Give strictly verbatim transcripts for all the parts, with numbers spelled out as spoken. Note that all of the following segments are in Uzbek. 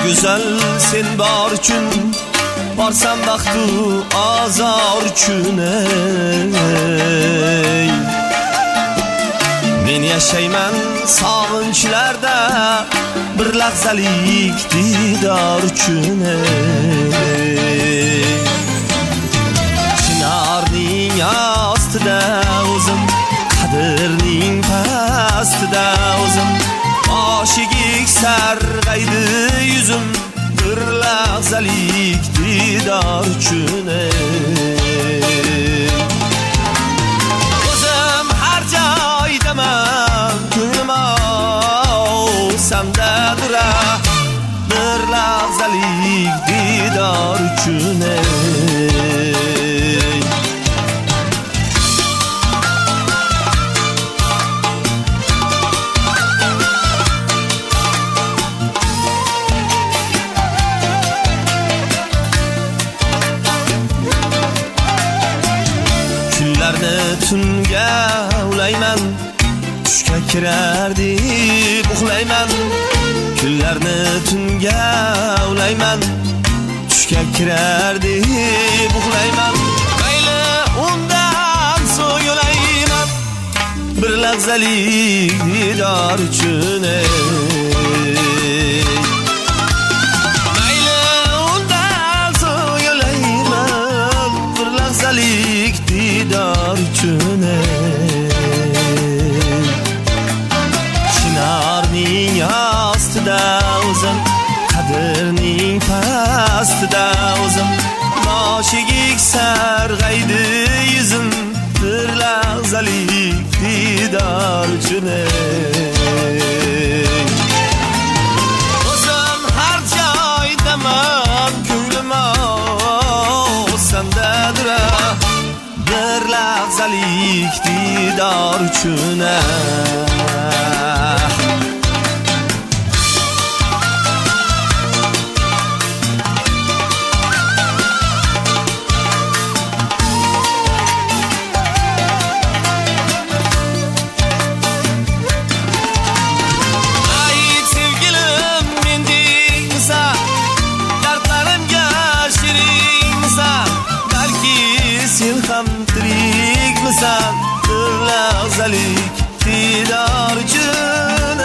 güzel sen bor uchun borsam baxtu azor uchun ey men yashayman sog'inchlarda bir lahzalik didor uchun ey chinorning ostida o'zim qadrning pastida o'zim boshiga sarg'aydi yuzim bir lahzalik didor uchun o'zim har joydaman ko'nglim sendadir bir lahzalik didor uchun tunga ulayman tushga kirar deb uxlayman kunlarni tunga ulayman tushga kirar deb uxlayman mayli undan so'ylayman bir lahzalik didor uchun mayli undan so'ylayman bir lahzalik didor uchun chinorning ostida o'zim qadrning pastida o'zim boshiga sarg'aydi yuzim bir lahzalik didor uchun o'zim har joydaman ko'nglim sendadir bir lahzalik didor uchun sen ham tirikmisan bir lahzalik didor uchun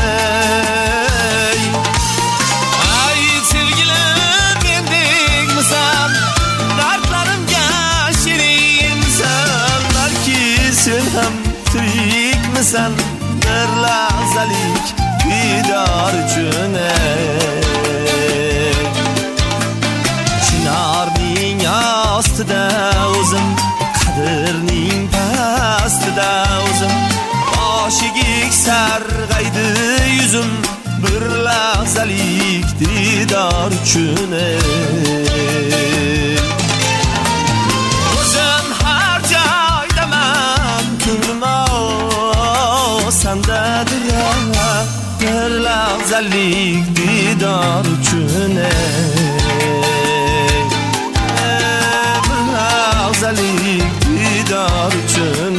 ay sevgilim mendekmisan dardlarimga shirinmisan balki sen ham tirikmisan bir lahzalik didor uchun chinorning ostida o'zim qadrning pastida o'zim boshiga sarg'aydi yuzim bir lahzalik didor uchun o'zim har joydaman ko'nglim sendadir bir lahzalik didor uchun lahzalik didor uchun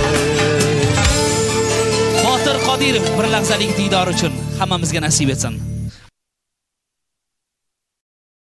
Botir Qodirov bir lahzalik didor uchun hammamizga nasib etsin.